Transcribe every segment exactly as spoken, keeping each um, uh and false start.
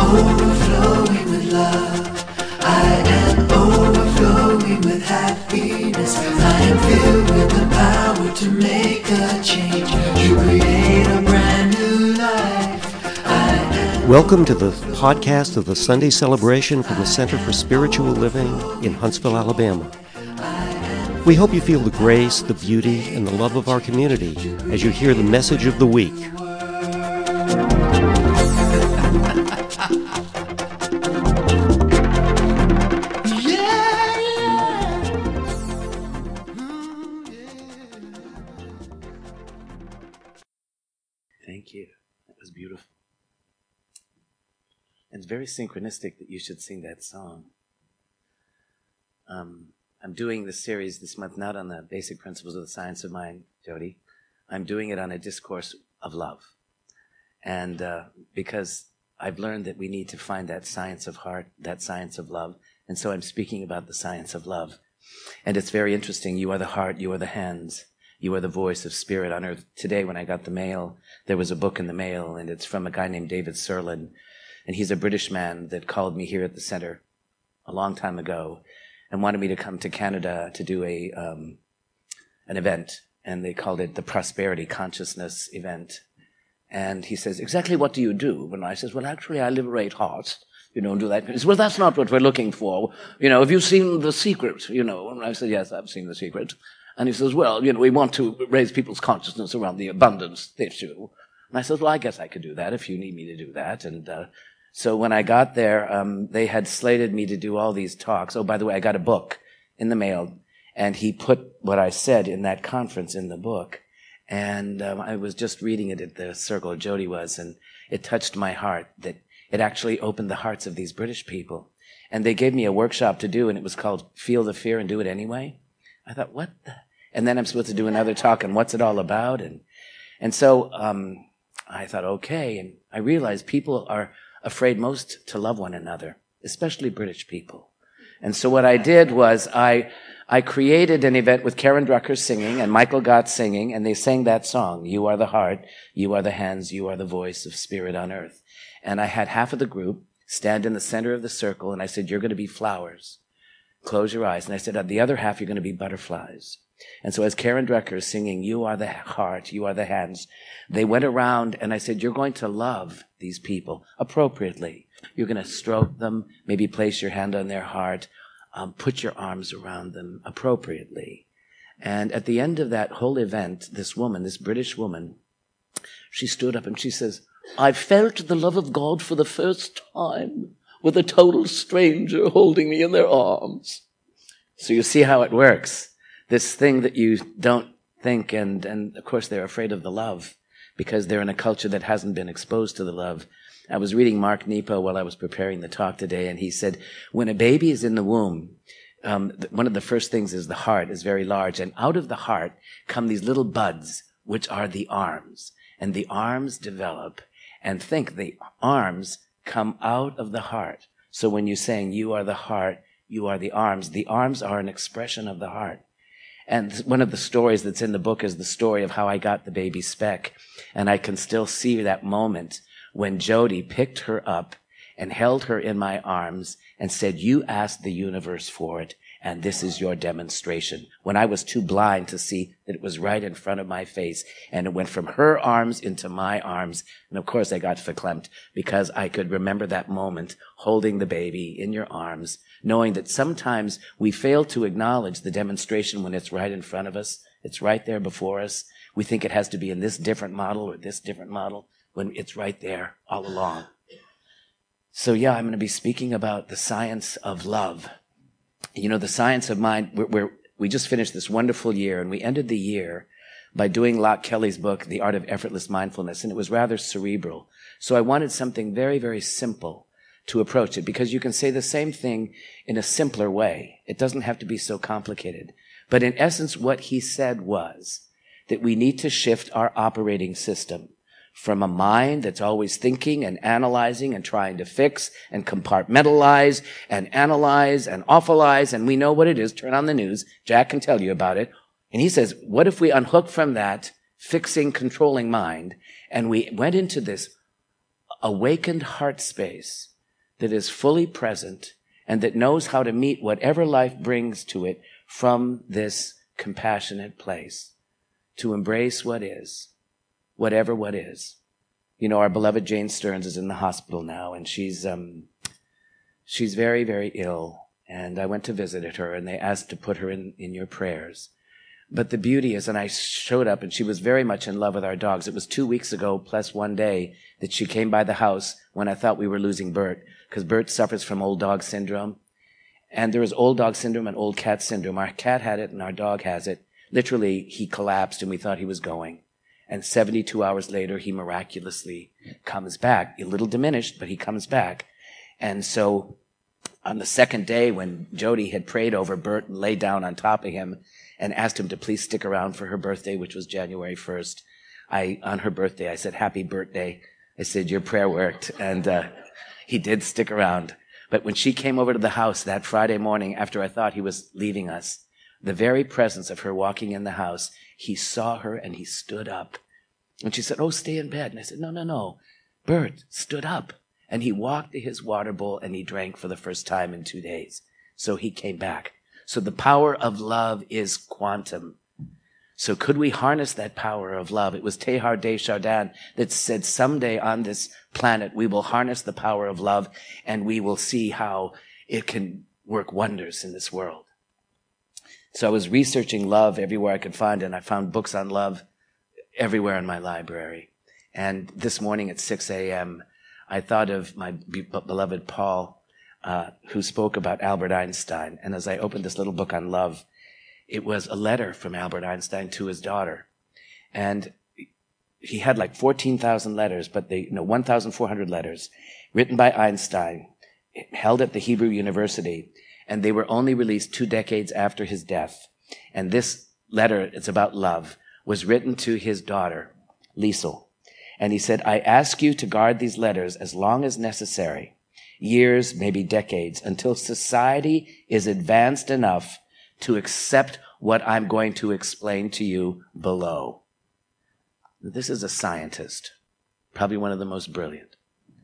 overflowing with love. I am overflowing with happiness. I am filled with the power to make a change, to create a brand new life. I am Welcome to the podcast of the Sunday celebration from the Center for Spiritual Living in Huntsville, Alabama. We hope you feel the grace, the beauty, and the love of our community as you hear the message of the week. Thank you. That was beautiful. It's very synchronistic that you should sing that song. Um, I'm doing this series this month not on the basic principles of the science of mind, Jody. I'm doing it on a discourse of love. And uh, because I've learned that we need to find that science of heart, that science of love. And so I'm speaking about the science of love. And it's very interesting. You are the heart, you are the hands. You are the voice of spirit on earth. Today when I got the mail, there was a book in the mail, and it's from a guy named David Serlin. And he's a British man that called me here at the center a long time ago and wanted me to come to Canada to do a um, an event. And they called it the Prosperity Consciousness event. And he says, exactly what do you do? And I says, well, actually, I liberate hearts, you know, and do that. He says, well, that's not what we're looking for. You know, have you seen The Secret? You know, and I said, yes, I've seen The Secret. And he says, well, you know, we want to raise people's consciousness around the abundance issue. And I said, well, I guess I could do that if you need me to do that. And uh, so when I got there, um, they had slated me to do all these talks. Oh, by the way, I got a book in the mail, and he put what I said in that conference in the book. And um, I was just reading it at the circle, Jody was, and it touched my heart that it actually opened the hearts of these British people. And they gave me a workshop to do, and it was called Feel the Fear and Do It Anyway. I thought, what the? And then I'm supposed to do another talk on what's it all about. And and so um, I thought, okay. And I realized people are afraid most to love one another, especially British people. And so what I did was I I created an event with Karen Drucker singing and Michael Gott singing, and they sang that song, You Are the Heart, You Are the Hands, You Are the Voice of Spirit on Earth. And I had half of the group stand in the center of the circle, and I said, you're going to be flowers. Close your eyes. And I said, the other half, you're going to be butterflies. And so as Karen Drucker is singing, you are the heart, you are the hands, they went around and I said, you're going to love these people appropriately. You're going to stroke them, maybe place your hand on their heart, um, put your arms around them appropriately. And at the end of that whole event, this woman, this British woman, she stood up and she says, I felt the love of God for the first time with a total stranger holding me in their arms. So you see how it works. This thing that you don't think, and, and of course they're afraid of the love because they're in a culture that hasn't been exposed to the love. I was reading Mark Nepo while I was preparing the talk today, and he said, when a baby is in the womb, um, one of the first things is the heart is very large, and out of the heart come these little buds, which are the arms. And the arms develop, and think the arms come out of the heart. So when you're saying you are the heart, you are the arms, the arms are an expression of the heart. And one of the stories that's in the book is the story of how I got the baby Speck. And I can still see that moment when Jody picked her up and held her in my arms and said, you asked the universe for it, and this is your demonstration. When I was too blind to see that it was right in front of my face, and it went from her arms into my arms. And of course I got verklempt because I could remember that moment holding the baby in your arms, knowing that sometimes we fail to acknowledge the demonstration when it's right in front of us. It's right there before us. We think it has to be in this different model or this different model when it's right there all along. So yeah, I'm going to be speaking about the science of love. You know, the science of mind, we're, we're, we just finished this wonderful year, and we ended the year by doing Locke Kelly's book, The Art of Effortless Mindfulness, and it was rather cerebral. So I wanted something very, very simple to approach it, because you can say the same thing in a simpler way. It doesn't have to be so complicated. But in essence, what he said was that we need to shift our operating system from a mind that's always thinking and analyzing and trying to fix and compartmentalize and analyze and awfulize, and we know what it is. Turn on the news. Jack can tell you about it. And he says, what if we unhook from that fixing, controlling mind, and we went into this awakened heart space that is fully present and that knows how to meet whatever life brings to it from this compassionate place, to embrace what is, whatever what is. You know, our beloved Jane Stearns is in the hospital now, and she's um, she's very, very ill. And I went to visit her, and they asked to put her in, in your prayers. But the beauty is, and I showed up, and she was very much in love with our dogs. It was two weeks ago, plus one day, that she came by the house when I thought we were losing Bert, because Bert suffers from old dog syndrome. And there is old dog syndrome and old cat syndrome. Our cat had it, and our dog has it. Literally, he collapsed, and we thought he was going. And seventy-two hours later, he miraculously comes back. A little diminished, but he comes back. And so on the second day, when Jody had prayed over Bert and laid down on top of him and asked him to please stick around for her birthday, which was January first, I, on her birthday, I said, happy birthday. I said, your prayer worked. And uh, he did stick around. But when she came over to the house that Friday morning after I thought he was leaving us, the very presence of her walking in the house, he saw her and he stood up. And she said, oh, stay in bed. And I said, no, no, no. Bert stood up. And he walked to his water bowl and he drank for the first time in two days. So he came back. So the power of love is quantum. So could we harness that power of love? It was Teilhard de Chardin that said someday on this planet we will harness the power of love and we will see how it can work wonders in this world. So I was researching love everywhere I could find, and I found books on love everywhere in my library. And this morning at six a.m., I thought of my be- beloved Paul, uh, who spoke about Albert Einstein. And as I opened this little book on love, it was a letter from Albert Einstein to his daughter. And he had like fourteen thousand letters, but they, no, one thousand four hundred letters written by Einstein, held at the Hebrew University. And they were only released two decades after his death. And this letter, it's about love, was written to his daughter, Liesel. And he said, I ask you to guard these letters as long as necessary, years, maybe decades, until society is advanced enough to accept what I'm going to explain to you below. This is a scientist, probably one of the most brilliant.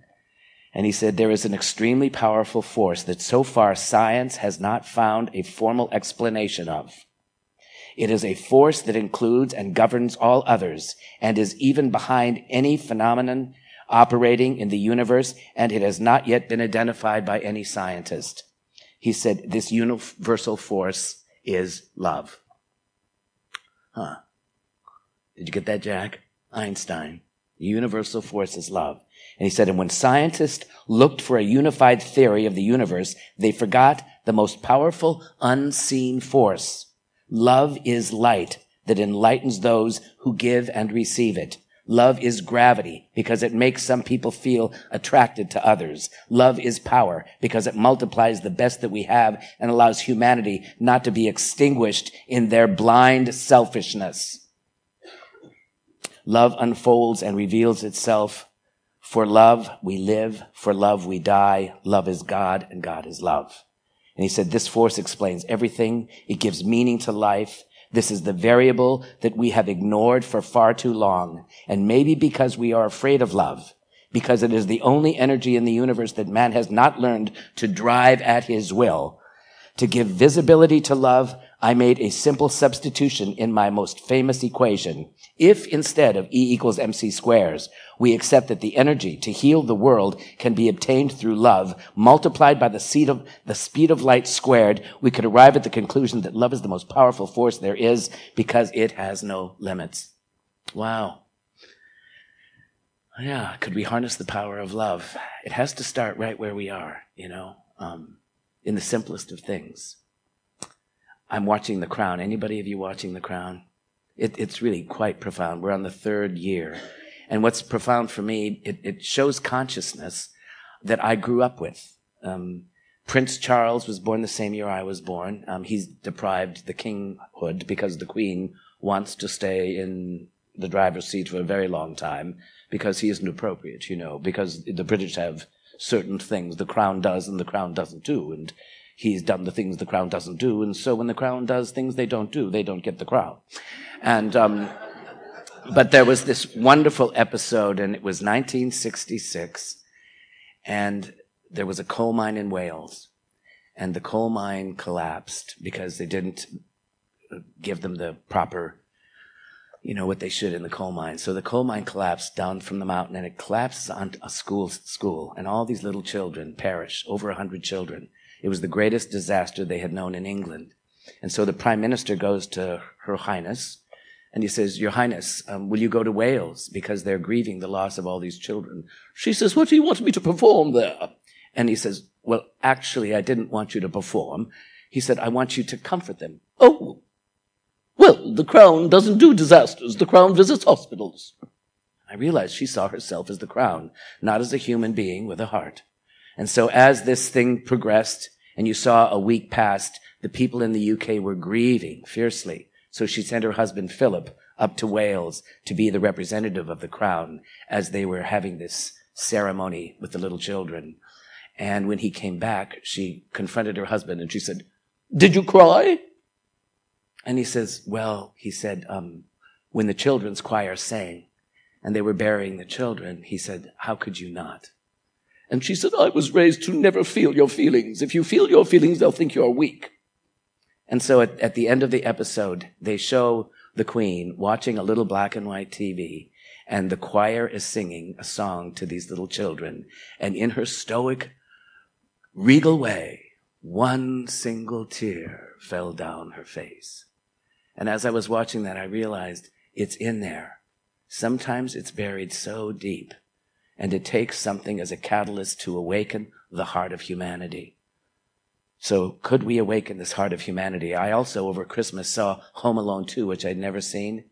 And he said, there is an extremely powerful force that so far science has not found a formal explanation of. It is a force that includes and governs all others and is even behind any phenomenon operating in the universe, and it has not yet been identified by any scientist. He said, this universal force is love. Huh. Did you get that, Jack? Einstein. The universal force is love. And he said, and when scientists looked for a unified theory of the universe, they forgot the most powerful unseen force. Love is light that enlightens those who give and receive it. Love is gravity because it makes some people feel attracted to others. Love is power because it multiplies the best that we have and allows humanity not to be extinguished in their blind selfishness. Love unfolds and reveals itself. For love we live, for love we die. Love is God and God is love. And he said, this force explains everything. It gives meaning to life. This is the variable that we have ignored for far too long. And maybe because we are afraid of love, because it is the only energy in the universe that man has not learned to drive at his will. To give visibility to love, I made a simple substitution in my most famous equation. If instead of E equals mc squares, we accept that the energy to heal the world can be obtained through love, multiplied by the speed of, the speed of light squared, we could arrive at the conclusion that love is the most powerful force there is because it has no limits. Wow. Yeah, could we harness the power of love? It has to start right where we are, you know, um, in the simplest of things. I'm watching The Crown. Anybody of you watching The Crown? It, it's really quite profound. We're on the third year. And what's profound for me, it, it shows consciousness that I grew up with. Um, Prince Charles was born the same year I was born. Um, he's deprived the kinghood because the Queen wants to stay in the driver's seat for a very long time because he isn't appropriate, you know, because the British have certain things the Crown does and the Crown doesn't do. And he's done the things the Crown doesn't do. And so when the Crown does things they don't do, they don't get the Crown. And, um, but there was this wonderful episode, and it was nineteen sixty-six, and there was a coal mine in Wales, and the coal mine collapsed because they didn't give them the proper, you know, what they should in the coal mine. So the coal mine collapsed down from the mountain, and it collapses on a school, school, and all these little children perish, over a hundred children. It was the greatest disaster they had known in England. And so the Prime Minister goes to Her Highness, and he says, Your Highness, um, will you go to Wales? Because they're grieving the loss of all these children. She says, what do you want me to perform there? And he says, well, actually, I didn't want you to perform. He said, I want you to comfort them. Oh, well, the Crown doesn't do disasters. The Crown visits hospitals. I realized she saw herself as the Crown, not as a human being with a heart. And so as this thing progressed, and you saw a week passed, the people in the U K were grieving fiercely. So she sent her husband, Philip, up to Wales to be the representative of the Crown as they were having this ceremony with the little children. And when he came back, she confronted her husband and she said, did you cry? And he says, well, he said, um, when the children's choir sang and they were burying the children, he said, how could you not? And she said, I was raised to never feel your feelings. If you feel your feelings, they'll think you're weak. And so at, at the end of the episode, they show the Queen watching a little black and white T V, and the choir is singing a song to these little children. And in her stoic, regal way, one single tear fell down her face. And as I was watching that, I realized it's in there. Sometimes it's buried so deep, and it takes something as a catalyst to awaken the heart of humanity. So could we awaken this heart of humanity? I also, over Christmas, saw Home Alone two, which I'd never seen.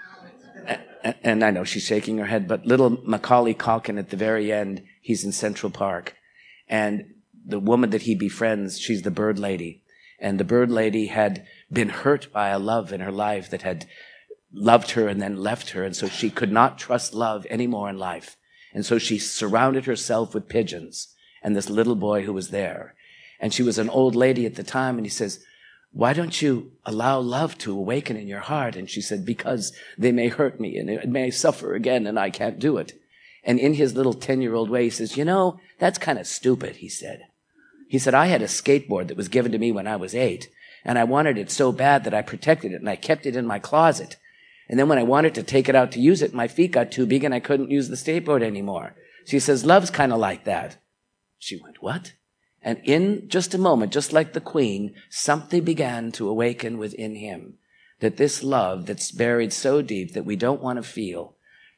And I know she's shaking her head, but little Macaulay Culkin at the very end, he's in Central Park. And the woman that he befriends, she's the bird lady. And the bird lady had been hurt by a love in her life that had loved her and then left her. And so she could not trust love anymore in life. And so she surrounded herself with pigeons and this little boy who was there. And she was an old lady at the time. And he says, why don't you allow love to awaken in your heart? And she said, because they may hurt me and it may suffer again and I can't do it. And in his little ten-year-old way, he says, you know, that's kind of stupid, he said. He said, I had a skateboard that was given to me when I was eight, and I wanted it so bad that I protected it and I kept it in my closet. And then when I wanted to take it out to use it, my feet got too big and I couldn't use the skateboard anymore. She says, love's kind of like that. She went, what? And in just a moment, just like the Queen, something began to awaken within him, that this love that's buried so deep that we don't want to feel,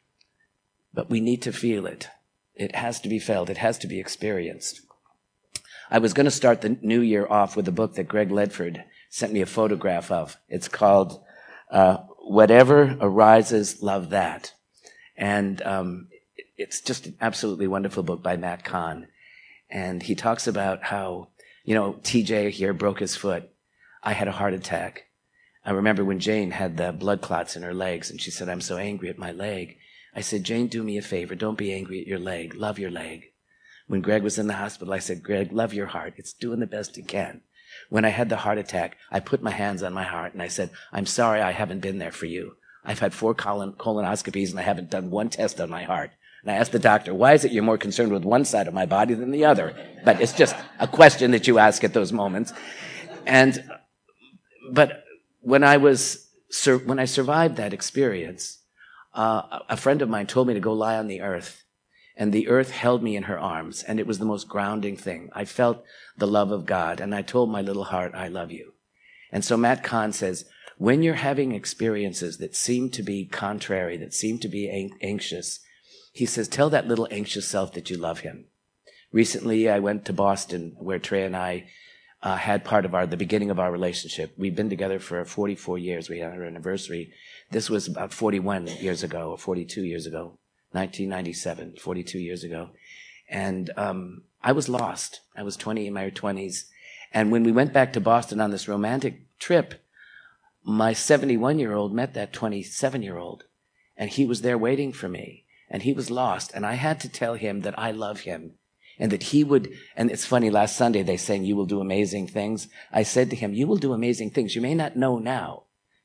but we need to feel it. It has to be felt. It has to be experienced. I was going to start the new year off with a book that Greg Ledford sent me a photograph of. It's called uh, Whatever Arises, Love That. And um, it's just an absolutely wonderful book by Matt Kahn. And he talks about how, you know, T J here broke his foot. I had a heart attack. I remember when Jane had the blood clots in her legs and she said, I'm so angry at my leg. I said, Jane, do me a favor. Don't be angry at your leg. Love your leg. When Greg was in the hospital, I said, Greg, love your heart. It's doing the best it can. When I had the heart attack, I put my hands on my heart and I said, I'm sorry I haven't been there for you. I've had four colon- colonoscopies and I haven't done one test on my heart. And I asked the doctor, why is it you're more concerned with one side of my body than the other? But it's just a question that you ask at those moments. And, but when I was, when I survived that experience, uh, a friend of mine told me to go lie on the earth. And the earth held me in her arms. And it was the most grounding thing. I felt the love of God. And I told my little heart, I love you. And so Matt Kahn says, when you're having experiences that seem to be contrary, that seem to be an- anxious, he says, tell that little anxious self that you love him. Recently, I went to Boston, where Trey and I uh, had part of our, the beginning of our relationship. We've been together for forty-four years. We had our anniversary. This was about forty-one years ago, or forty-two years ago, nineteen ninety-seven, forty-two years ago. And um, I was lost. I was twenty in my twenties. And when we went back to Boston on this romantic trip, my seventy-one-year-old met that twenty-seven-year-old. And he was there waiting for me. And he was lost, and I had to tell him that I love him, and that he would, and it's funny, last Sunday they sang, you will do amazing things. I said to him, you will do amazing things. You may not know now.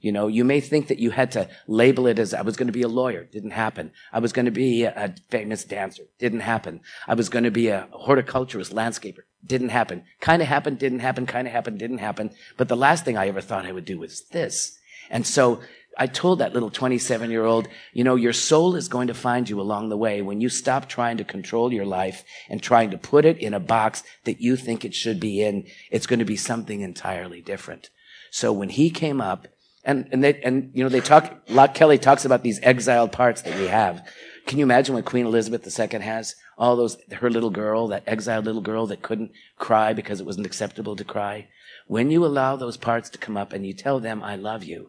You know, you may think that you had to label it as, I was going to be a lawyer. Didn't happen. I was going to be a, a famous dancer. Didn't happen. I was going to be a horticulturist, landscaper. Didn't happen. Kind of happened, didn't happen, kind of happened, didn't happen. But the last thing I ever thought I would do was this. And so I told that little twenty-seven-year-old, you know, your soul is going to find you along the way when you stop trying to control your life and trying to put it in a box that you think it should be in. It's going to be something entirely different. So when he came up, And, and they, and, you know, they talk, Locke Kelly talks about these exiled parts that we have. Can you imagine what Queen Elizabeth the Second has? All those, her little girl, that exiled little girl that couldn't cry because it wasn't acceptable to cry. When you allow those parts to come up and you tell them, I love you,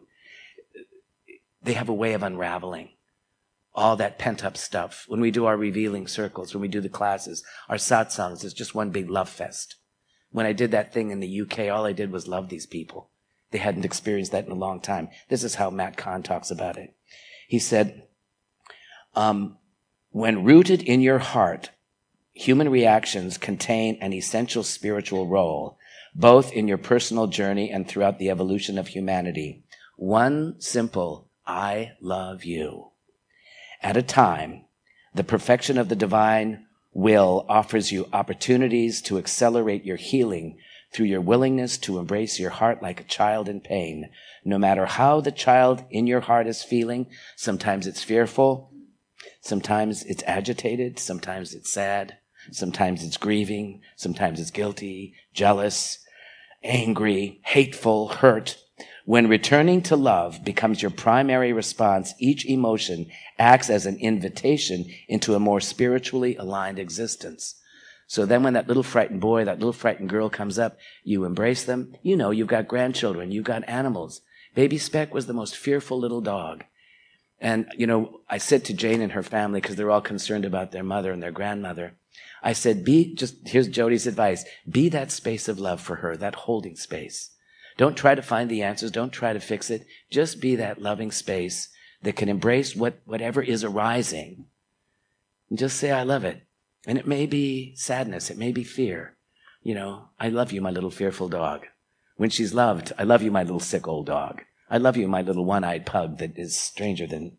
they have a way of unraveling all that pent up stuff. When we do our revealing circles, when we do the classes, our satsangs, it's just one big love fest. When I did that thing in the U K, all I did was love these people. They hadn't experienced that in a long time. This is how Matt Kahn talks about it. He said, um, when rooted in your heart, human reactions contain an essential spiritual role, both in your personal journey and throughout the evolution of humanity. One simple, I love you. At a time, the perfection of the divine will offers you opportunities to accelerate your healing through your willingness to embrace your heart like a child in pain. No matter how the child in your heart is feeling, sometimes it's fearful, sometimes it's agitated, sometimes it's sad, sometimes it's grieving, sometimes it's guilty, jealous, angry, hateful, hurt. When returning to love becomes your primary response, each emotion acts as an invitation into a more spiritually aligned existence. So then when that little frightened boy, that little frightened girl comes up, you embrace them. You know, you've got grandchildren, you've got animals. Baby Speck was the most fearful little dog. And, you know, I said to Jane and her family, because they're all concerned about their mother and their grandmother, I said, be, just, here's Jody's advice, be that space of love for her, that holding space. Don't try to find the answers, don't try to fix it. Just be that loving space that can embrace what, whatever is arising. And just say, I love it. And it may be sadness. It may be fear. You know, I love you, my little fearful dog. When she's loved, I love you, my little sick old dog. I love you, my little one-eyed pug that is stranger than...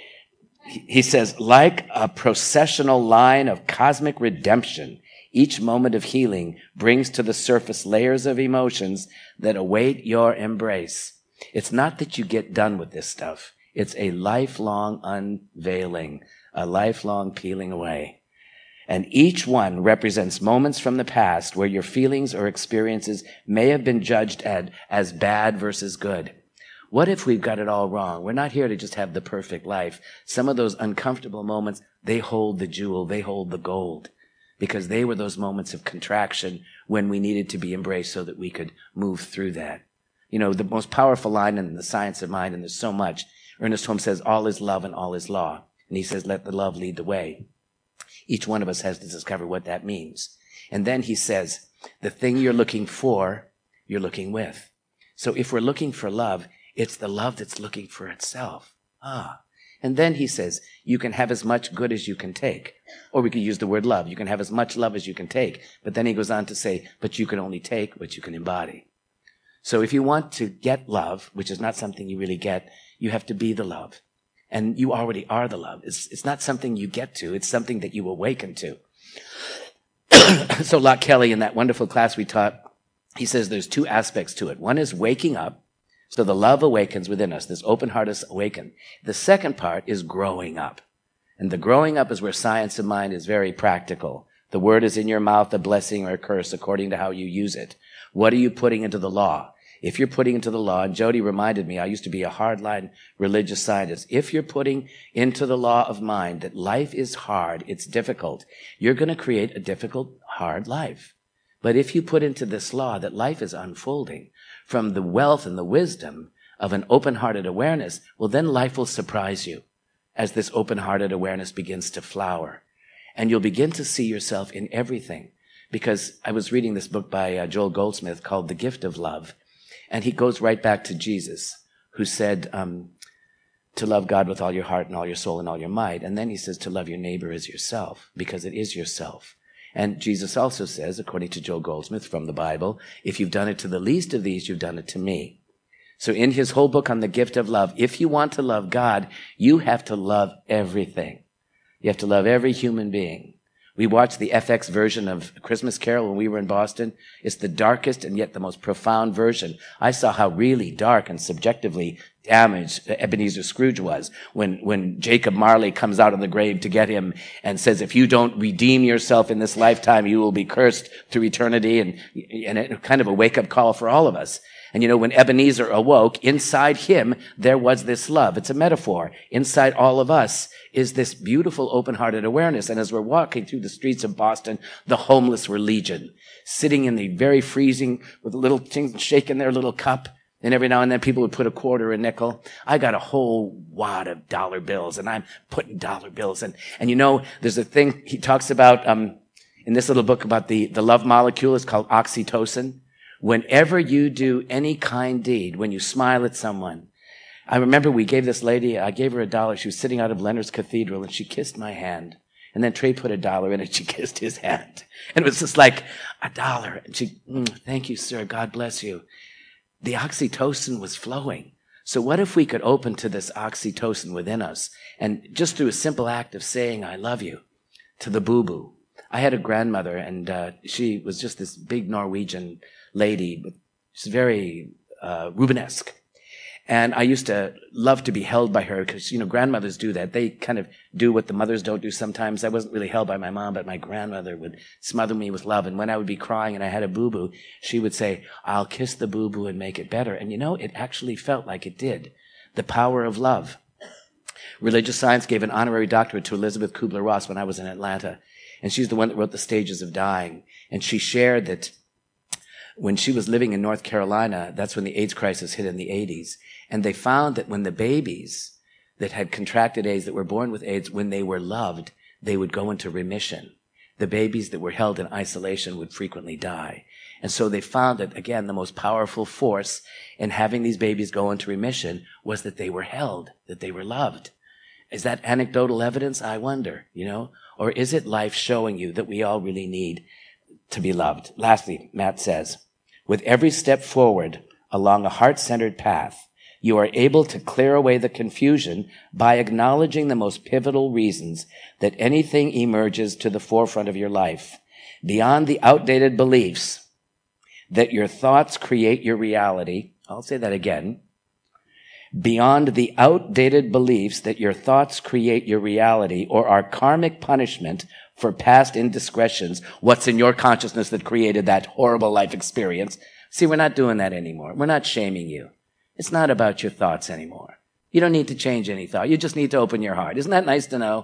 He says, like a processional line of cosmic redemption, each moment of healing brings to the surface layers of emotions that await your embrace. It's not that you get done with this stuff. It's a lifelong unveiling, a lifelong peeling away. And each one represents moments from the past where your feelings or experiences may have been judged at, as bad versus good. What if we've got it all wrong? We're not here to just have the perfect life. Some of those uncomfortable moments, they hold the jewel, they hold the gold, because they were those moments of contraction when we needed to be embraced so that we could move through that. You know, the most powerful line in the science of mind, and there's so much, Ernest Holmes says, all is love and all is law. And he says, let the love lead the way. Each one of us has to discover what that means. And then he says, the thing you're looking for, you're looking with. So if we're looking for love, it's the love that's looking for itself. Ah. And then he says, you can have as much good as you can take. Or we could use the word love. You can have as much love as you can take. But then he goes on to say, but you can only take what you can embody. So if you want to get love, which is not something you really get, you have to be the love. And you already are the love. It's, it's not something you get to. It's something that you awaken to. So Locke Kelly, in that wonderful class we taught, he says there's two aspects to it. One is waking up. So the love awakens within us. This open heart is awakened. The second part is growing up. And the growing up is where science of mind is very practical. The word is in your mouth, a blessing or a curse, according to how you use it. What are you putting into the law? If you're putting into the law, and Jody reminded me, I used to be a hardline religious scientist. If you're putting into the law of mind that life is hard, it's difficult, you're going to create a difficult, hard life. But if you put into this law that life is unfolding from the wealth and the wisdom of an open-hearted awareness, well, then life will surprise you as this open-hearted awareness begins to flower. And you'll begin to see yourself in everything. Because I was reading this book by uh, Joel Goldsmith called The Gift of Love. And he goes right back to Jesus, who said um, to love God with all your heart and all your soul and all your might. And then he says to love your neighbor as yourself, because it is yourself. And Jesus also says, according to Joel Goldsmith from the Bible, if you've done it to the least of these, you've done it to me. So in his whole book on the gift of love, if you want to love God, you have to love everything. You have to love every human being. We watched the F X version of Christmas Carol when we were in Boston. It's the darkest and yet the most profound version. I saw how really dark and subjectively damaged Ebenezer Scrooge was when, when Jacob Marley comes out of the grave to get him and says, if you don't redeem yourself in this lifetime, you will be cursed through eternity. And, and it kind of a wake-up call for all of us. And you know, when Ebenezer awoke, inside him, there was this love. It's a metaphor. Inside all of us is this beautiful, open-hearted awareness. And as we're walking through the streets of Boston, the homeless were legion, sitting in the very freezing with little things shaking their little cup. And every now and then people would put a quarter, a nickel. I got a whole wad of dollar bills, and I'm putting dollar bills. And, and you know, there's a thing he talks about um, in this little book about the, the love molecule. It's called oxytocin. Whenever you do any kind deed, when you smile at someone, I remember we gave this lady, I gave her a dollar. She was sitting out of Leonard's Cathedral, and she kissed my hand. And then Trey put a dollar in it. She kissed his hand. And it was just like, a dollar. And she, mm, thank you, sir. God bless you. The oxytocin was flowing. So what if we could open to this oxytocin within us, and just through a simple act of saying, I love you, to the boo-boo. I had a grandmother, and uh, she was just this big Norwegian lady, but she's very uh, Rubenesque. And I used to love to be held by her because, you know, grandmothers do that. They kind of do what the mothers don't do sometimes. I wasn't really held by my mom, but my grandmother would smother me with love. And when I would be crying and I had a boo-boo, she would say, I'll kiss the boo-boo and make it better. And, you know, it actually felt like it did. The power of love. Religious science gave an honorary doctorate to Elizabeth Kubler-Ross when I was in Atlanta. And she's the one that wrote The Stages of Dying. And she shared that when she was living in North Carolina, that's when the AIDS crisis hit in the eighties. And they found that when the babies that had contracted AIDS, that were born with AIDS, when they were loved, they would go into remission. The babies that were held in isolation would frequently die. And so they found that, again, the most powerful force in having these babies go into remission was that they were held, that they were loved. Is that anecdotal evidence? I wonder, you know? Or is it life showing you that we all really need to be loved? Lastly, Matt says, with every step forward along a heart-centered path, you are able to clear away the confusion by acknowledging the most pivotal reasons that anything emerges to the forefront of your life, beyond the outdated beliefs that your thoughts create your reality. I'll say that again. Beyond the outdated beliefs that your thoughts create your reality or are karmic punishment for past indiscretions, what's in your consciousness that created that horrible life experience. See, we're not doing that anymore. We're not shaming you. It's not about your thoughts anymore. You don't need to change any thought. You just need to open your heart. Isn't that nice to know?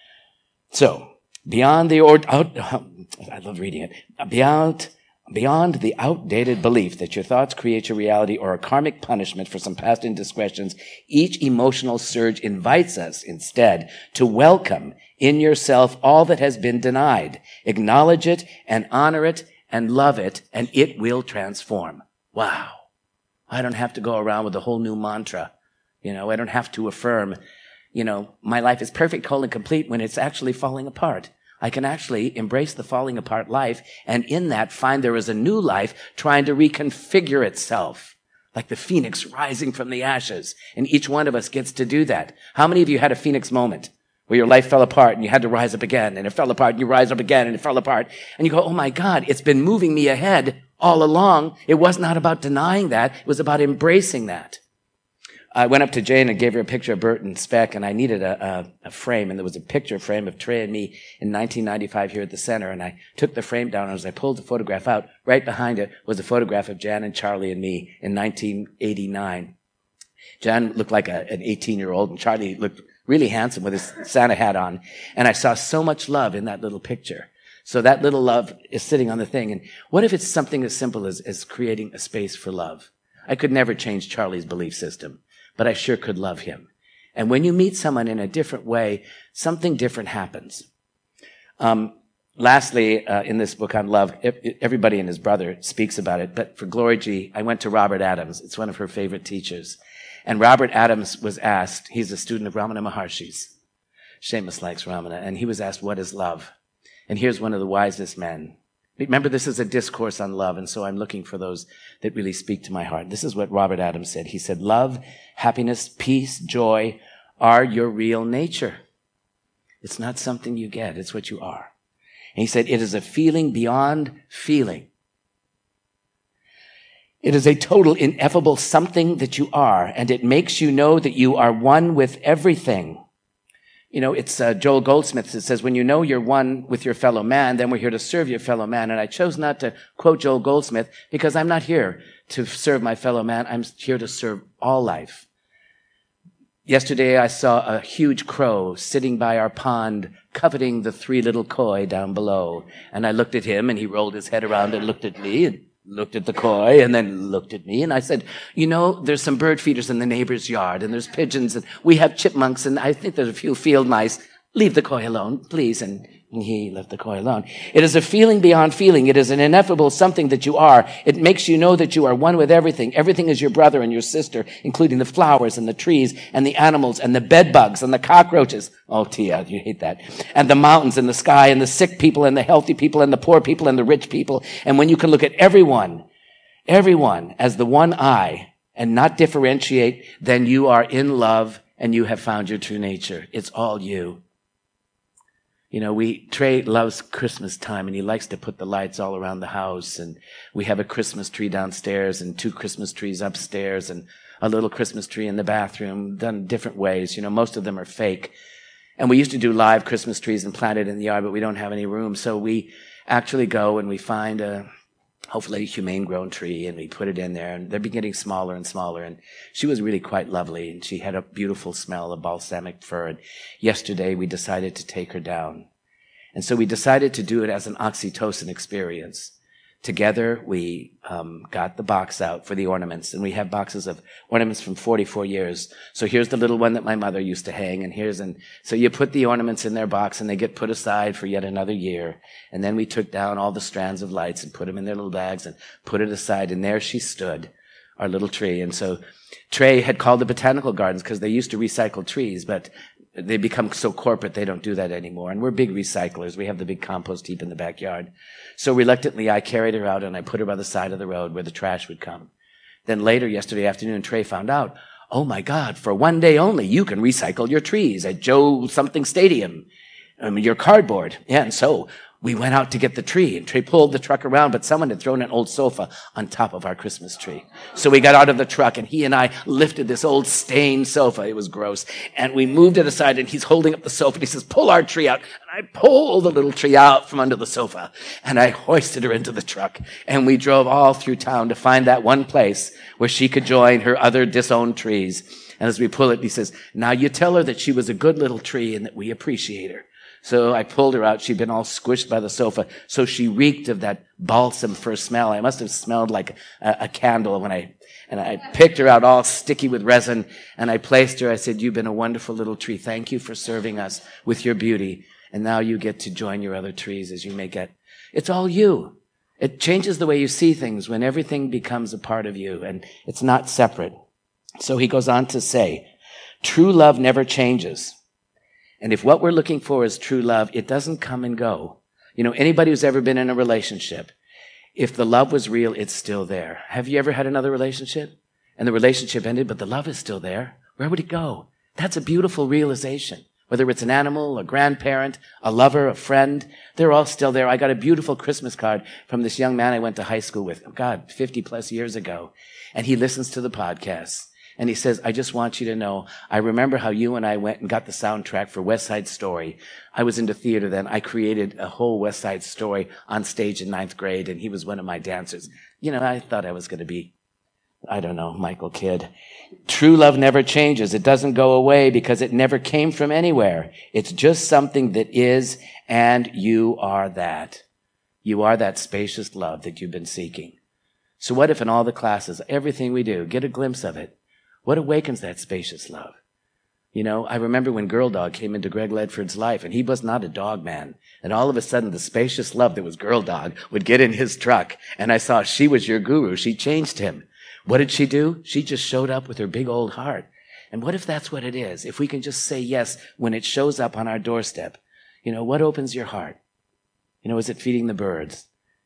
So, beyond the, or, out, I love reading it, beyond, beyond the outdated belief that your thoughts create your reality or a karmic punishment for some past indiscretions, each emotional surge invites us instead to welcome in yourself all that has been denied. Acknowledge it and honor it and love it, and it will transform. Wow. I don't have to go around with a whole new mantra. You know, I don't have to affirm, you know, my life is perfect, whole, and complete when it's actually falling apart. I can actually embrace the falling apart life, and in that find there is a new life trying to reconfigure itself, like the phoenix rising from the ashes. And each one of us gets to do that. How many of you had a phoenix moment where your life fell apart and you had to rise up again, and it fell apart and you rise up again and it fell apart, and you go, oh my God, it's been moving me ahead all along. It was not about denying that. It was about embracing that. I went up to Jane and gave her a picture of Bert and Speck, and I needed a, a, a frame, and there was a picture frame of Trey and me in nineteen ninety-five here at the center, and I took the frame down, and as I pulled the photograph out, right behind it was a photograph of Jan and Charlie and me in nineteen eighty-nine. Jan looked like a, an eighteen-year-old, and Charlie looked really handsome with his Santa hat on, and I saw so much love in that little picture. So that little love is sitting on the thing. And what if it's something as simple as, as creating a space for love? I could never change Charlie's belief system, but I sure could love him. And when you meet someone in a different way, something different happens. Um, lastly, uh, in this book on love, everybody and his brother speaks about it. But for Glory G, I went to Robert Adams. It's one of her favorite teachers. And Robert Adams was asked, he's a student of Ramana Maharshi's. Seamus likes Ramana. And he was asked, what is love? And here's one of the wisest men. Remember, this is a discourse on love, and so I'm looking for those that really speak to my heart. This is what Robert Adams said. He said, love, happiness, peace, joy are your real nature. It's not something you get. It's what you are. And he said, it is a feeling beyond feeling. It is a total, ineffable something that you are, and it makes you know that you are one with everything. You know, it's uh, Joel Goldsmith that says, when you know you're one with your fellow man, then we're here to serve your fellow man. And I chose not to quote Joel Goldsmith because I'm not here to serve my fellow man. I'm here to serve all life. Yesterday, I saw a huge crow sitting by our pond, coveting the three little koi down below. And I looked at him, and he rolled his head around and looked at me, and looked at the koi, and then looked at me. And I said, you know, there's some bird feeders in the neighbor's yard, and there's pigeons, and we have chipmunks, and I think there's a few field mice. Leave the koi alone, please. And he left the koi alone. It is a feeling beyond feeling. It is an ineffable something that you are. It makes you know that you are one with everything. Everything is your brother and your sister, including the flowers and the trees and the animals and the bed bugs and the cockroaches. Oh, Tia, you hate that. And the mountains and the sky and the sick people and the healthy people and the poor people and the rich people. And when you can look at everyone, everyone as the one I and not differentiate, then you are in love and you have found your true nature. It's all you. You know, we, Trey loves Christmas time, and he likes to put the lights all around the house, and we have a Christmas tree downstairs and two Christmas trees upstairs and a little Christmas tree in the bathroom, done different ways. You know, most of them are fake. And we used to do live Christmas trees and plant it in the yard, but we don't have any room. So we actually go and we find a, hopefully a humane grown tree, and we put it in there, and they're getting smaller and smaller. And she was really quite lovely, and she had a beautiful smell of balsamic fir. And yesterday we decided to take her down. And so we decided to do it as an oxytocin experience. Together, we um, got the box out for the ornaments, and we have boxes of ornaments from forty-four years. So here's the little one that my mother used to hang, and here's an, so you put the ornaments in their box, and they get put aside for yet another year. And then we took down all the strands of lights and put them in their little bags and put it aside, and there she stood, our little tree. And so Trey had called the botanical gardens because they used to recycle trees, but they become so corporate they don't do that anymore. And we're big recyclers. We have the big compost heap in the backyard. So reluctantly, I carried her out and I put her by the side of the road where the trash would come. Then later, yesterday afternoon, Trey found out, oh my God, for one day only, you can recycle your trees at Joe something stadium. I mean, your cardboard. Yeah, and so we went out to get the tree, and Trey pulled the truck around, but someone had thrown an old sofa on top of our Christmas tree. So we got out of the truck, and he and I lifted this old stained sofa. It was gross. And we moved it aside, and he's holding up the sofa, and he says, pull our tree out. And I pulled the little tree out from under the sofa, and I hoisted her into the truck. And we drove all through town to find that one place where she could join her other disowned trees. And as we pull it, he says, now you tell her that she was a good little tree and that we appreciate her. So I pulled her out. She'd been all squished by the sofa. So she reeked of that balsam fir smell. I must have smelled like a, a candle when I, and I picked her out all sticky with resin, and I placed her. I said, you've been a wonderful little tree. Thank you for serving us with your beauty. And now you get to join your other trees as you may get. It's all you. It changes the way you see things when everything becomes a part of you and it's not separate. So he goes on to say, true love never changes. And if what we're looking for is true love, it doesn't come and go. You know, anybody who's ever been in a relationship, if the love was real, it's still there. Have you ever had another relationship and the relationship ended, but the love is still there? Where would it go? That's a beautiful realization. Whether it's an animal, a grandparent, a lover, a friend, they're all still there. I got a beautiful Christmas card from this young man I went to high school with, oh God, fifty plus years ago. And he listens to the podcast. And he says, I just want you to know, I remember how you and I went and got the soundtrack for West Side Story. I was into theater then. I created a whole West Side Story on stage in ninth grade, and he was one of my dancers. You know, I thought I was going to be, I don't know, Michael Kidd. True love never changes. It doesn't go away because it never came from anywhere. It's just something that is, and you are that. You are that spacious love that you've been seeking. So what if in all the classes, everything we do, get a glimpse of it? What awakens that spacious love? You know, I remember when Girl Dog came into Greg Ledford's life, and he was not a dog man. And all of a sudden, the spacious love that was Girl Dog would get in his truck, and I saw she was your guru. She changed him. What did she do? She just showed up with her big old heart. And what if that's what it is? If we can just say yes when it shows up on our doorstep, you know, what opens your heart? You know, is it feeding the birds?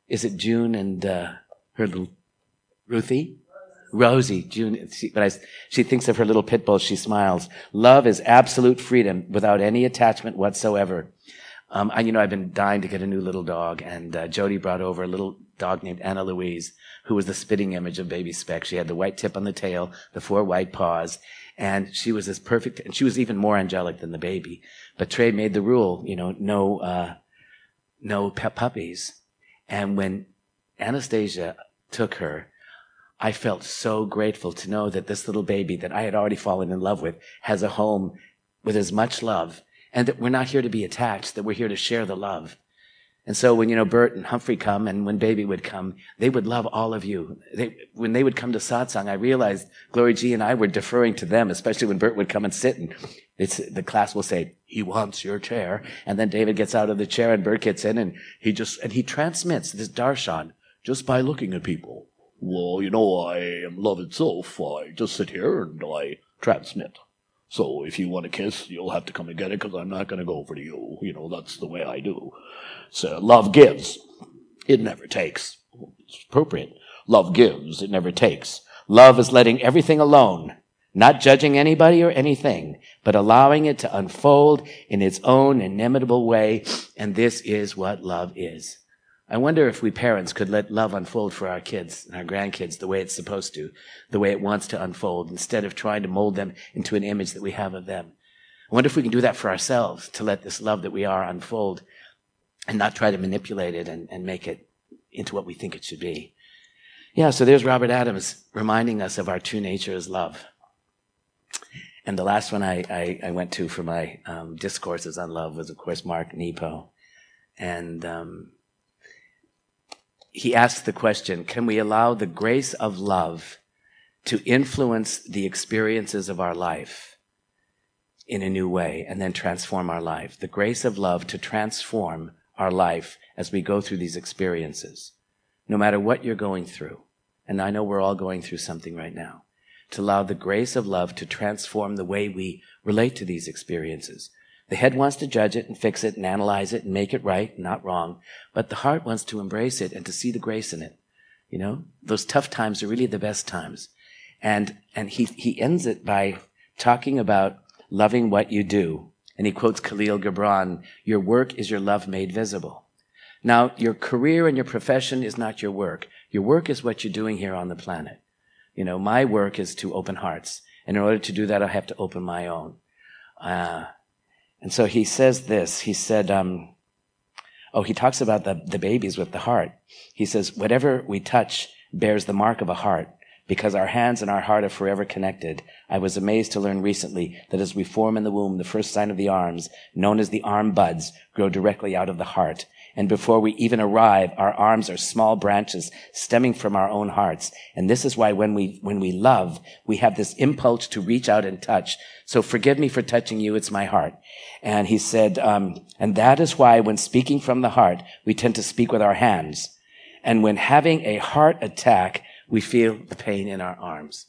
is it June and uh, her little Ruthie? Rosie, June, she, but I, she thinks of her little pit bull, she smiles. Love is absolute freedom without any attachment whatsoever. Um, I, you know, I've been dying to get a new little dog, and uh, Jody brought over a little dog named Anna Louise, who was the spitting image of Baby Speck. She had the white tip on the tail, the four white paws, and she was as perfect, and she was even more angelic than the baby. But Trey made the rule, you know, no, uh, no pet puppies. And when Anastasia took her, I felt so grateful to know that this little baby that I had already fallen in love with has a home with as much love, and that we're not here to be attached, that we're here to share the love. And so when, you know, Bert and Humphrey come, and when Baby would come, they would love all of you. They, when they would come to satsang, I realized Glory G and I were deferring to them, especially when Bert would come and sit, and it's, the class will say, he wants your chair. And then David gets out of the chair and Bert gets in, and he just, and he transmits this darshan just by looking at people. Well, you know, I am love itself. I just sit here and I transmit. So if you want a kiss, you'll have to come and get it, because I'm not going to go over to you. You know, that's the way I do. So love gives. It never takes. It's appropriate. Love gives. It never takes. Love is letting everything alone, not judging anybody or anything, but allowing it to unfold in its own inimitable way. And this is what love is. I wonder if we parents could let love unfold for our kids and our grandkids the way it's supposed to, the way it wants to unfold, instead of trying to mold them into an image that we have of them. I wonder if we can do that for ourselves, to let this love that we are unfold and not try to manipulate it and, and make it into what we think it should be. Yeah, so there's Robert Adams reminding us of our true nature as love. And the last one I, I, I went to for my um, discourses on love was, of course, Mark Nepo. And um, he asked the question, can we allow the grace of love to influence the experiences of our life in a new way and then transform our life? The grace of love to transform our life as we go through these experiences, no matter what you're going through. And I know we're all going through something right now. To allow the grace of love to transform the way we relate to these experiences. The head wants to judge it and fix it and analyze it and make it right, not wrong. But the heart wants to embrace it and to see the grace in it. You know, those tough times are really the best times. And, and he, he ends it by talking about loving what you do. And he quotes Khalil Gibran, your work is your love made visible. Now, your career and your profession is not your work. Your work is what you're doing here on the planet. You know, my work is to open hearts. And in order to do that, I have to open my own. Uh, And so he says this, he said, um, oh, he talks about the, the babies with the heart. He says, whatever we touch bears the mark of a heart, because our hands and our heart are forever connected. I was amazed to learn recently that as we form in the womb, the first sign of the arms, known as the arm buds, grow directly out of the heart. And before we even arrive, our arms are small branches stemming from our own hearts. And this is why when we, when we love, we have this impulse to reach out and touch. So forgive me for touching you. It's my heart. And he said, um, and that is why when speaking from the heart, we tend to speak with our hands. And when having a heart attack, we feel the pain in our arms.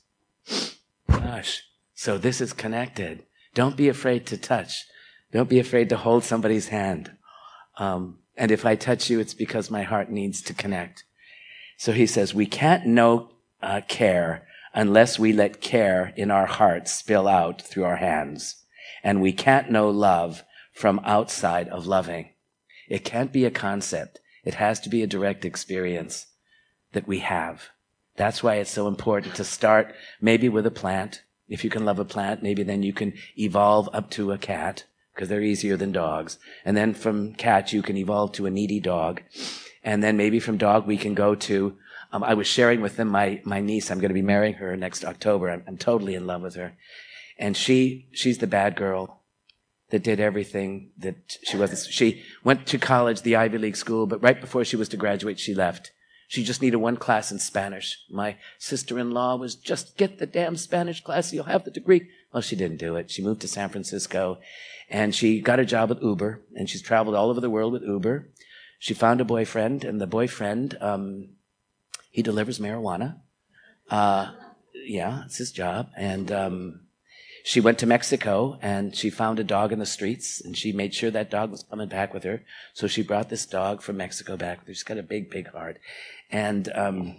Gosh. So this is connected. Don't be afraid to touch. Don't be afraid to hold somebody's hand. Um, And if I touch you, it's because my heart needs to connect. So he says, we can't know uh, care unless we let care in our hearts spill out through our hands. And we can't know love from outside of loving. It can't be a concept. It has to be a direct experience that we have. That's why it's so important to start maybe with a plant. If you can love a plant, maybe then you can evolve up to a cat, because they're easier than dogs. And then from cat, you can evolve to a needy dog. And then maybe from dog, we can go to, um, I was sharing with them my, my niece. I'm going to be marrying her next October. I'm, I'm totally in love with her. And she, she's the bad girl that did everything that she wasn't. She went to college, the Ivy League school, but right before she was to graduate, she left. She just needed one class in Spanish. My sister-in-law was, just get the damn Spanish class, you'll have the degree. Well, she didn't do it. She moved to San Francisco, and she got a job with Uber, and she's traveled all over the world with Uber. She found a boyfriend, and the boyfriend, um, he delivers marijuana. Uh, yeah, it's his job. And um, she went to Mexico and she found a dog in the streets and she made sure that dog was coming back with her. So she brought this dog from Mexico back with her. She's got a big, big heart. And um,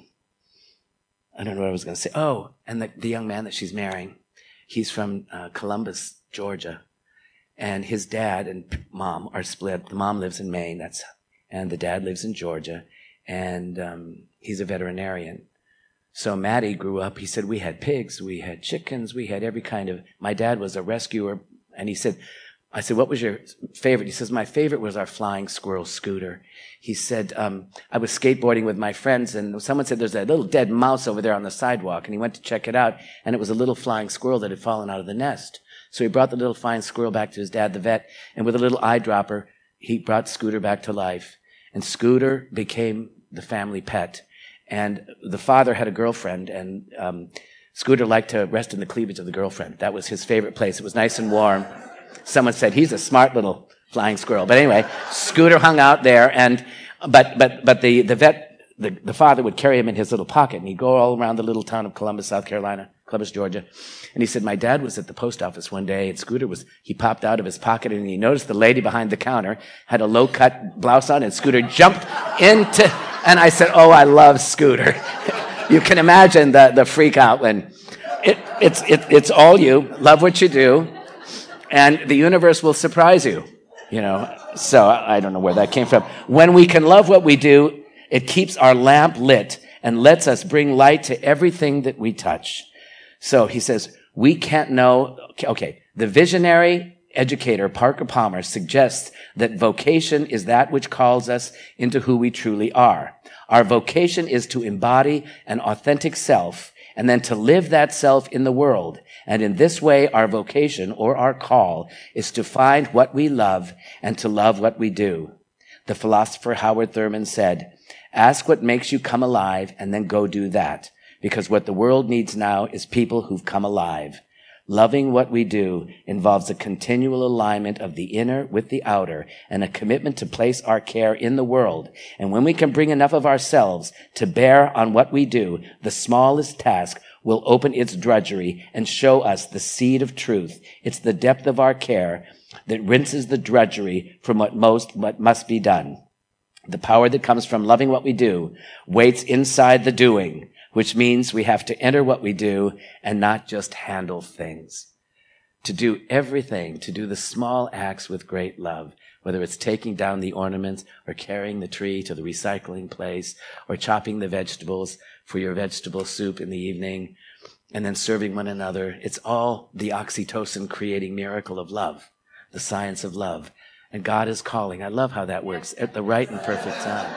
I don't know what I was going to say. Oh, and the, the young man that she's marrying, he's from uh, Columbus, Georgia. And his dad and mom are split. The mom lives in Maine, that's, and the dad lives in Georgia. And um, he's a veterinarian. So Maddie grew up, he said, we had pigs, we had chickens, we had every kind of, my dad was a rescuer, and he said, I said, what was your favorite? He says, my favorite was our flying squirrel Scooter. He said, um, I was skateboarding with my friends, and someone said, there's a little dead mouse over there on the sidewalk, and he went to check it out, and it was a little flying squirrel that had fallen out of the nest. So he brought the little flying squirrel back to his dad, the vet, and with a little eyedropper, he brought Scooter back to life. And Scooter became the family pet. And the father had a girlfriend, and um, Scooter liked to rest in the cleavage of the girlfriend. That was his favorite place. It was nice and warm. Someone said, he's a smart little flying squirrel. But anyway, Scooter hung out there, and but but but the, the vet, the, the father would carry him in his little pocket, and he'd go all around the little town of Columbus, South Carolina, Columbus, Georgia. And he said, my dad was at the post office one day, and Scooter was, he popped out of his pocket, and he noticed the lady behind the counter had a low-cut blouse on, and Scooter jumped into... And I said, oh, I love Scooter. You can imagine the, the freak out when it, it's, it, it's all you, love what you do, and the universe will surprise you, you know. So I don't know where that came from. When we can love what we do, it keeps our lamp lit and lets us bring light to everything that we touch. So he says, we can't know, okay, the visionary educator Parker Palmer suggests that vocation is that which calls us into who we truly are. Our vocation is to embody an authentic self and then to live that self in the world. And in this way, our vocation or our call is to find what we love and to love what we do. The philosopher Howard Thurman said, ask what makes you come alive and then go do that. Because what the world needs now is people who've come alive. Loving what we do involves a continual alignment of the inner with the outer and a commitment to place our care in the world. And when we can bring enough of ourselves to bear on what we do, the smallest task will open its drudgery and show us the seed of truth. It's the depth of our care that rinses the drudgery from what most what must be done. The power that comes from loving what we do waits inside the doing, which means we have to enter what we do and not just handle things. To do everything, to do the small acts with great love, whether it's taking down the ornaments or carrying the tree to the recycling place or chopping the vegetables for your vegetable soup in the evening and then serving one another. It's all the oxytocin creating miracle of love, the science of love. And God is calling. I love how that works at the right and perfect time.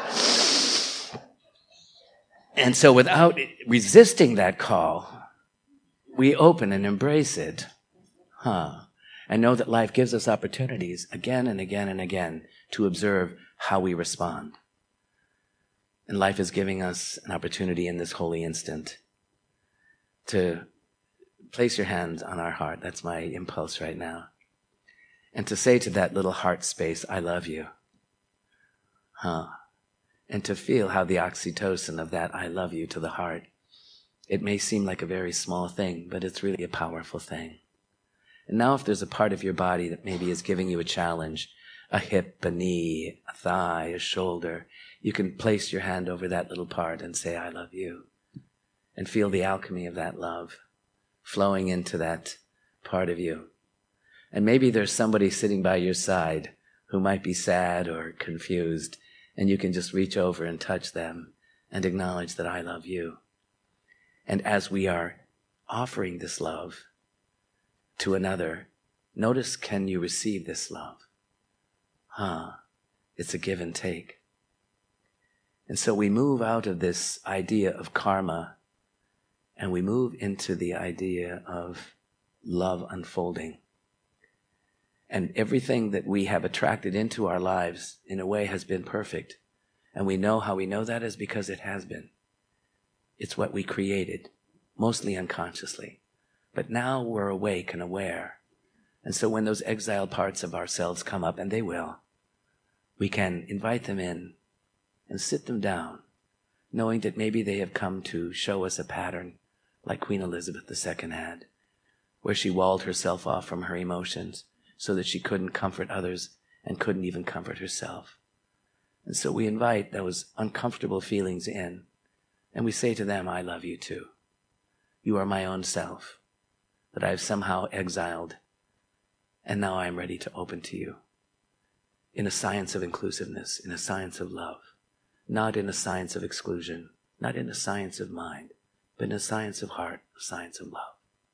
And so without resisting that call, we open and embrace it, huh? And know that life gives us opportunities again and again and again to observe how we respond. And life is giving us an opportunity in this holy instant to place your hand on our heart. That's my impulse right now. And to say to that little heart space, I love you, huh? And to feel how the oxytocin of that I love you to the heart, it may seem like a very small thing, but it's really a powerful thing. And now if there's a part of your body that maybe is giving you a challenge, a hip, a knee, a thigh, a shoulder, you can place your hand over that little part and say, I love you. And feel the alchemy of that love flowing into that part of you. And maybe there's somebody sitting by your side who might be sad or confused, and you can just reach over and touch them and acknowledge that I love you. And as we are offering this love to another, notice, can you receive this love? Huh? It's a give and take. And so we move out of this idea of karma and we move into the idea of love unfolding. And everything that we have attracted into our lives, in a way, has been perfect. And we know how we know that is because it has been. It's what we created, mostly unconsciously. But now we're awake and aware. And so when those exiled parts of ourselves come up, and they will, we can invite them in and sit them down, knowing that maybe they have come to show us a pattern like Queen Elizabeth the Second had, where she walled herself off from her emotions so that she couldn't comfort others and couldn't even comfort herself. And so we invite those uncomfortable feelings in, and we say to them, I love you too. You are my own self that I have somehow exiled, and now I am ready to open to you in a science of inclusiveness, in a science of love, not in a science of exclusion, not in a science of mind, but in a science of heart, a science of love.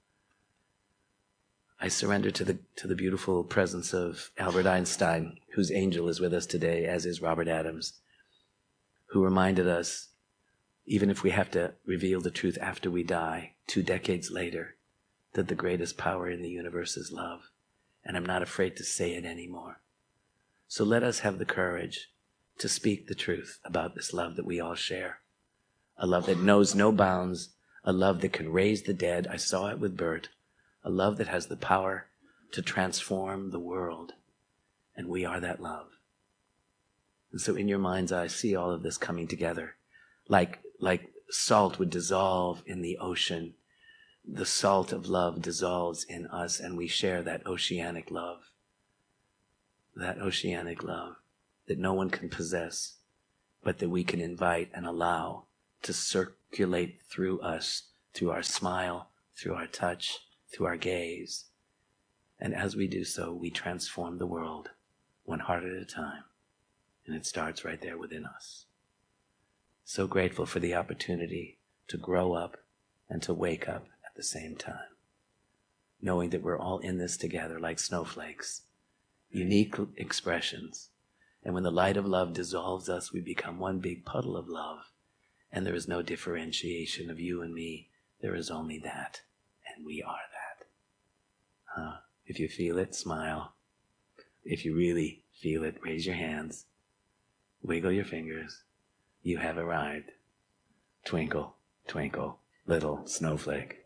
I surrender to the to the beautiful presence of Albert Einstein, whose angel is with us today, as is Robert Adams, who reminded us, even if we have to reveal the truth after we die, two decades later, that the greatest power in the universe is love. And I'm not afraid to say it anymore. So let us have the courage to speak the truth about this love that we all share. A love that knows no bounds, a love that can raise the dead. I saw it with Bert. A love that has the power to transform the world. And we are that love. And so in your mind's eye, see all of this coming together. Like, like salt would dissolve in the ocean. The salt of love dissolves in us, and we share that oceanic love. That oceanic love that no one can possess, but that we can invite and allow to circulate through us, through our smile, through our touch, through our gaze. And as we do so, we transform the world one heart at a time. And it starts right there within us. So grateful for the opportunity to grow up and to wake up at the same time, knowing that we're all in this together like snowflakes, unique expressions. And when the light of love dissolves us, we become one big puddle of love. And there is no differentiation of you and me. There is only that. And we are that. Huh? If you feel it, smile. If you really feel it, raise your hands. Wiggle your fingers. You have arrived. Twinkle, twinkle, little snowflake.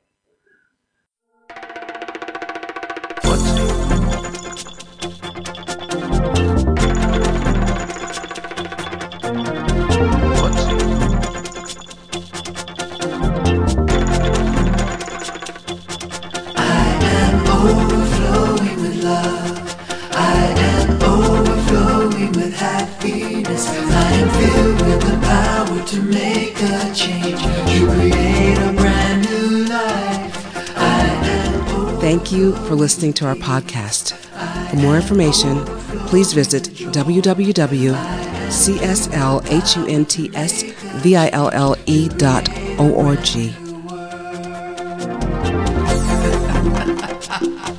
Overflowing with love, I am overflowing with happiness. I am filled with the power to make a change, to create a brand new life. I am Thank you for listening to our podcast. For more information, please visit w w w dot c s l huntssville dot org. Ha ha ha.